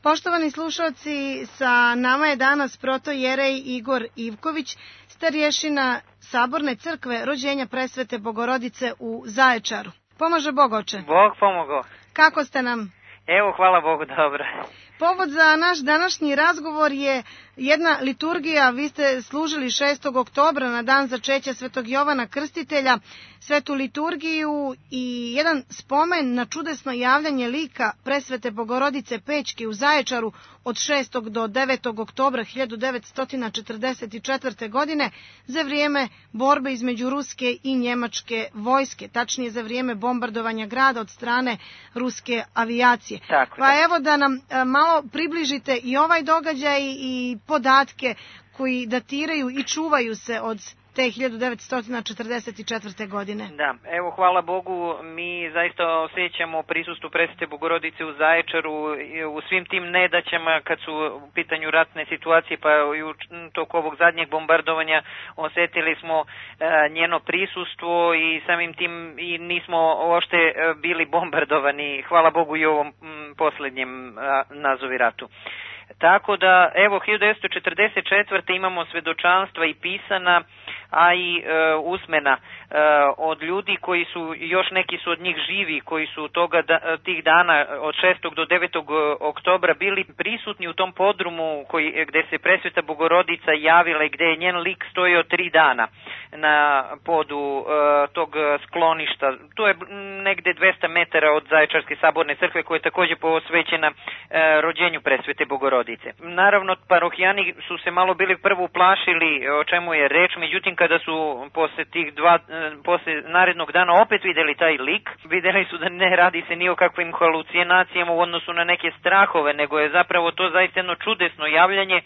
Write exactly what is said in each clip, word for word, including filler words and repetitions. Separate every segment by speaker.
Speaker 1: Poštovani slušalci, sa nama je danas protojerej Igor Ivković, starješina Saborne crkve Rođenja Presvete Bogorodice u Zaječaru. Pomaže Bog, oče.
Speaker 2: Bog pomogao.
Speaker 1: Kako ste nam?
Speaker 2: Evo, hvala Bogu, dobro.
Speaker 1: Povod za naš današnji razgovor je jedna liturgija. Vi ste služili šestog oktobra na dan začeća Svetog Jovana Krstitelja, svetu liturgiju i jedan spomen na čudesno javljanje lika Presvete Bogorodice Pećke u Zaječaru od šestog do devetog oktobra hiljadu devetsto četrdeset četvrte. godine za vrijeme borbe između ruske i njemačke vojske, tačnije za vrijeme bombardovanja grada od strane ruske avijacije.
Speaker 2: Tako,
Speaker 1: pa evo da nam malo približite i ovaj događaj i podatke koji datiraju i čuvaju se od te hiljadu devetsto četrdeset četvrte. godine.
Speaker 2: Da, evo, hvala Bogu, mi zaista osjećamo prisustvu Presvete Bogorodice u Zaječaru u svim tim nedaćama kad su u pitanju ratne situacije, pa i u toku ovog zadnjeg bombardovanja osjetili smo njeno prisustvo i samim tim i nismo uopšte bili bombardovani, hvala Bogu, i u ovom posljednjem nazovi ratu. Tako da, evo, hiljadu devetsto četrdeset četvrte. imamo svedočanstva i pisana, a i e, usmena e, od ljudi koji su, još neki su od njih živi, koji su toga da, tih dana od šestog do devetog oktobra bili prisutni u tom podrumu koji, gde se Presveta Bogorodica javila i gde je njen lik stojio tri dana na podu e, tog skloništa. To je negde dvesta metara od Zaječarske saborne crkve, koja je također posvećena e, rođenju Presvete Bogorodice. Naravno, parohijani su se malo bili prvo uplašili o čemu je reč, međutim kada su posle tih dva, posle narednog dana opet videli taj lik, videli su da ne radi se ni o kakvim halucinacijama u odnosu na neke strahove, nego je zapravo to zaista jedno čudesno javljanje.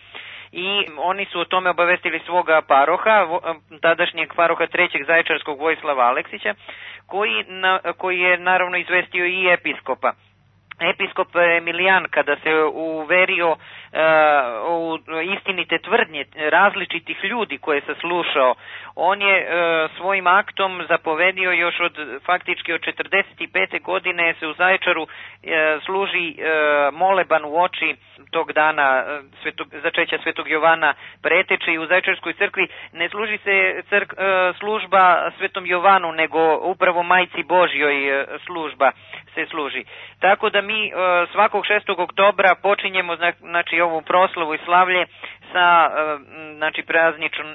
Speaker 2: I oni su o tome obavestili svoga paroha, tadašnjeg paroha trećeg Zaječarskog Vojislava Aleksića, koji, na, koji je naravno izvestio i episkopa. Episkop Emilijan, kada se uverio uh, u istinite tvrdnje različitih ljudi koje se slušao, on je uh, svojim aktom zapovedio još od faktički od četrdeset pete. godine se u Zaječaru uh, služi uh, moleban u oči tog dana uh, svetog, začeća Svetog Jovana Preteče, i u Zaječarskoj crkvi ne služi se crk, uh, služba Svetom Jovanu, nego upravo Majci Božjoj uh, služba se služi. Tako da mi uh, svakog šestog oktobra počinjemo znači ovu proslavu i slavlje sa uh, znači prazničnom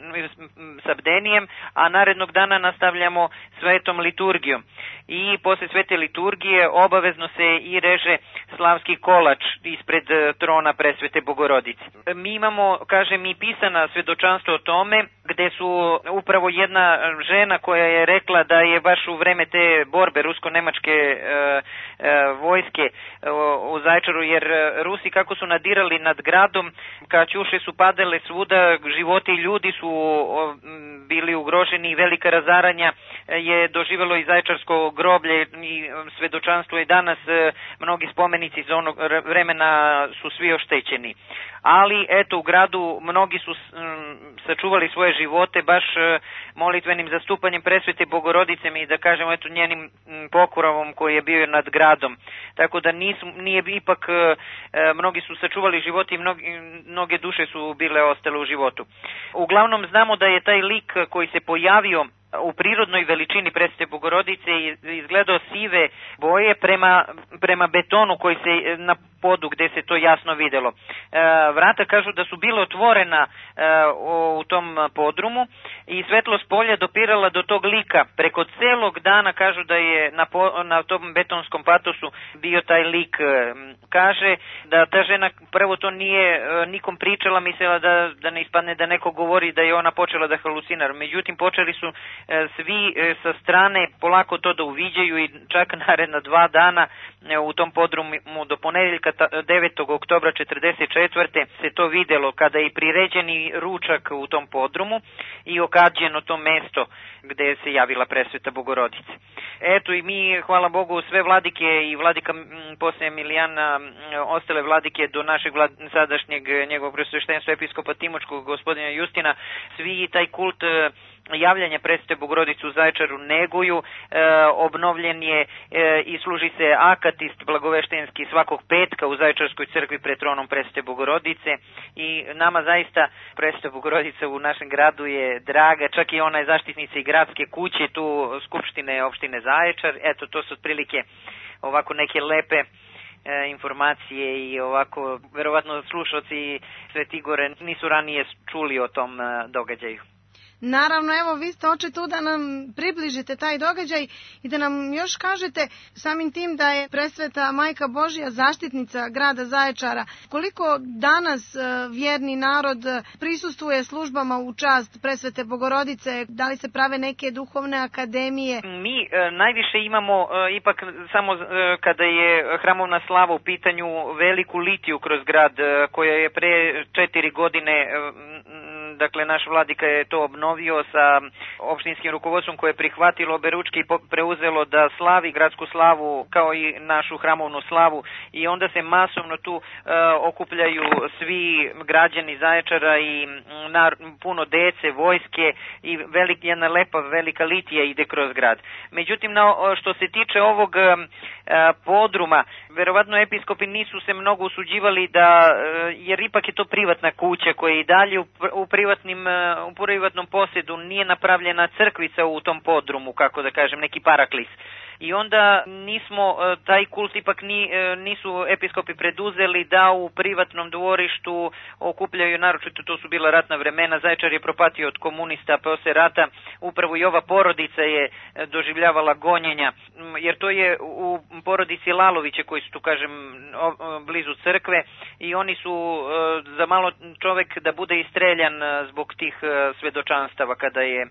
Speaker 2: sa bdenijem, a narednog dana nastavljamo svetom liturgijom. I posle svete liturgije obavezno se i reže slavski kolač ispred trona Presvete Bogorodice. Mi imamo, kažem, i pisana svedočanstva o tome, gde su upravo jedna žena koja je rekla da je baš u vreme te borbe rusko-nemačke e, e, vojske e, u Zaječaru, jer Rusi kako su nadirali nad gradom, kaćuše su padale svuda, životi ljudi su o, bili ugroženi, velika razaranja je doživelo i Zaječarsko groblje i svedočanstvo i danas e, mnogi spomenici iz onog vremena su svi oštećeni. Ali eto, u gradu mnogi su m, sačuvali svoje živote baš e, molitvenim zastupanjem Presvete Bogorodice i da kažemo eto njenim m, pokoravom koji je bio nad gradom. Tako da nisu, nije ipak e, mnogi su sačuvali živote i mnogi, mnoge duše su bile ostale u životu. Uglavnom znamo da je taj lik koji se pojavio u prirodnoj veličini Presvete Bogorodice izgledao sive boje prema, prema betonu koji se na podu gde se to jasno videlo. E, vrata kažu da su bila otvorena e, u tom podrumu i svetlost polja dopirala do tog lika. Preko celog dana kažu da je na, po, na tom betonskom patosu bio taj lik. E, kaže da ta žena prvo to nije e, nikom pričala, mislila da, da ne ispadne da neko govori da je ona počela da halucinira. Međutim, počeli su e, svi e, sa strane polako to da uviđaju i čak naredna dva dana e, u tom podrumu do ponedeljka devetog oktobra četrdeset četvrte. se to videlo kada je priređeni ručak u tom podrumu i okađeno to mesto gde se javila Presveta Bogorodica. Eto i mi, hvala Bogu, sve vladike i vladika posle Emilijana, ostale vladike do našeg vlad, sadašnjeg njegovog preosveštenstva episkopa Timočkog, gospodina Justina, svi taj kult javljanja Presvete Bogorodice u Zaječaru neguju. E, obnovljen je e, i služi se akatist blagoveštenski svakog petka u Zaječarskoj crkvi pred tronom Presvete Bogorodice i nama zaista Presveta Bogorodica u našem gradu je draga, čak i ona je zaštitnica i gradske kuće tu Skupštine opštine Zaječar. Eto, to su otprilike ovako neke lepe e, informacije i ovako, verovatno slušalci Svete Gore nisu ranije čuli o tom e, događaju.
Speaker 1: Naravno, evo, vi ste oče tu da nam približite taj događaj i da nam još kažete samim tim da je Presveta Majka Božja zaštitnica grada Zaječara. Koliko danas vjerni narod prisustvuje službama u čast Presvete Bogorodice? Da li se prave neke duhovne akademije?
Speaker 2: Mi e, najviše imamo, e, ipak samo e, kada je hramovna slava u pitanju, veliku litiju kroz grad, e, koja je pre četiri godine, e, dakle naš vladika je to obnovio sa opštinskim rukovodstvom koje je prihvatilo oberučke i preuzelo da slavi gradsku slavu kao i našu hramovnu slavu i onda se masovno tu e, okupljaju svi građani Zaječara i na, puno dece, vojske i velik, jedna lepa velika litija ide kroz grad. Međutim, na, što se tiče ovog e, podruma, verovatno episkopi nisu se mnogo usuđivali da, e, jer ipak je to privatna kuća koja je i dalje u, u privatnim u privatnom posjedu, nije napravljena crkvica u tom podrumu, kako da kažem, neki paraklis. I onda nismo, taj kult ipak ni, nisu episkopi preduzeli da u privatnom dvorištu okupljaju, naročito to su bila ratna vremena, Zaječar je propatio od komunista posle rata, upravo i ova porodica je doživljavala gonjenja, jer to je u porodici Laloviće koji su tu, kažem, blizu crkve i oni su za malo čovek da bude istreljan zbog tih svedočanstava kada je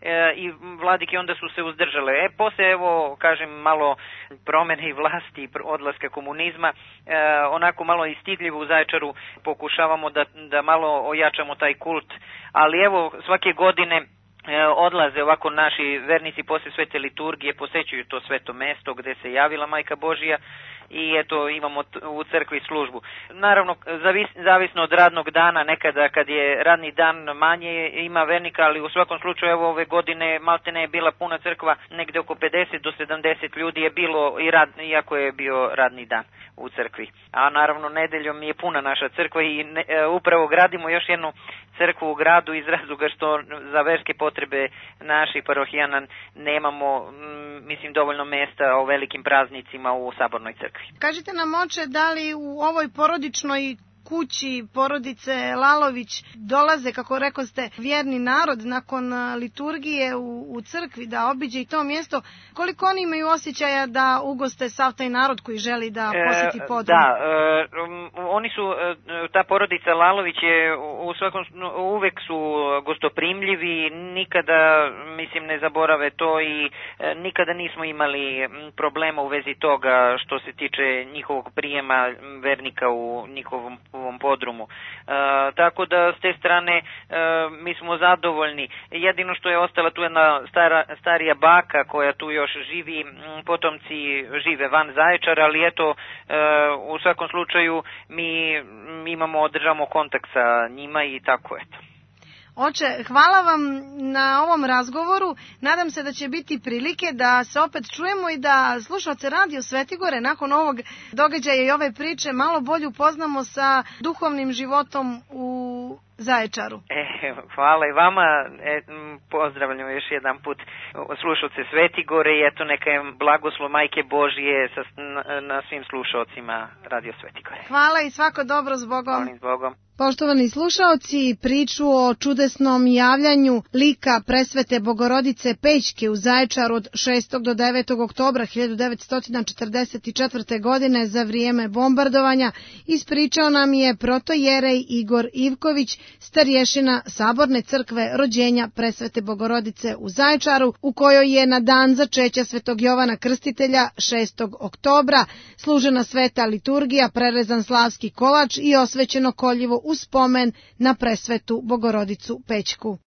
Speaker 2: i vladike onda su se uzdržale. E, posle, evo, kažem, malo promene i vlasti i odlaska komunizma, e, onako malo i stidljivo u Zaječaru pokušavamo da, da malo ojačamo taj kult, ali evo, svake godine e, odlaze ovako naši vernici posle svete liturgije, posećuju to sveto mesto gde se javila Majka Božija i eto imamo u crkvi službu. Naravno, zavis, zavisno od radnog dana, nekada kad je radni dan manje ima vernika, ali u svakom slučaju evo ove godine maltene je bila puna crkva, negde oko pedeset do sedamdeset ljudi je bilo, i rad, iako je bio radni dan u crkvi. A naravno nedeljom je puna naša crkva i ne, upravo gradimo još jednu crkvu u gradu iz razloga što za verske potrebe naših parohijana nemamo, m, mislim, dovoljno mesta o velikim praznicima u sabornoj crkvi.
Speaker 1: Kažite nam, oče, da li u ovoj porodičnoj kući porodice Lalović dolaze, kako rekoste, vjerni narod nakon liturgije u, u crkvi da obiđe i to mjesto? Koliko oni imaju osjećaja da ugoste sav taj narod koji želi da posjeti podrum?
Speaker 2: E, da, e, oni su, ta porodica Lalović je u svakom, uvek su gostoprimljivi, nikada, mislim, ne zaborave to i e, nikada nismo imali problema u vezi toga što se tiče njihovog prijema vernika u njihovom ovom podrumu. E, tako da s te strane e, mi smo zadovoljni. Jedino što je ostala tu jedna stara, starija baka koja tu još živi, potomci žive van Zaječara, ali eto, e, u svakom slučaju mi, mi imamo, održamo kontakt sa njima i tako eto.
Speaker 1: Oče, hvala vam na ovom razgovoru. Nadam se da će biti prilike da se opet čujemo i da slušalce Radio Svete Gore nakon ovog događaja i ove priče malo bolje upoznamo sa duhovnim životom u Zaječaru.
Speaker 2: E, hvala i vama. E, pozdravljamo još jedan put slušalce Svete Gore i eto neka je blagoslov Majke Božije sa, na, na svim slušalcima Radio Svete Gore.
Speaker 1: Hvala i svako dobro, s Bogom.
Speaker 2: Hvala s Bogom.
Speaker 1: Poštovani slušaoci, priču o čudesnom javljanju lika Presvete Bogorodice Pećke u Zaječaru od šestog do devetog oktobra hiljadu devetsto četrdeset četvrte. godine za vrijeme bombardovanja ispričao nam je protojerej Igor Ivković, starješina Saborne crkve Rođenja Presvete Bogorodice u Zaječaru, u kojoj je na dan začeća Svetog Jovana Krstitelja šestog oktobra služena sveta liturgija, prerezan slavski kolač i osvećeno koljevo u spomen na Presvetu Bogorodicu Pećku.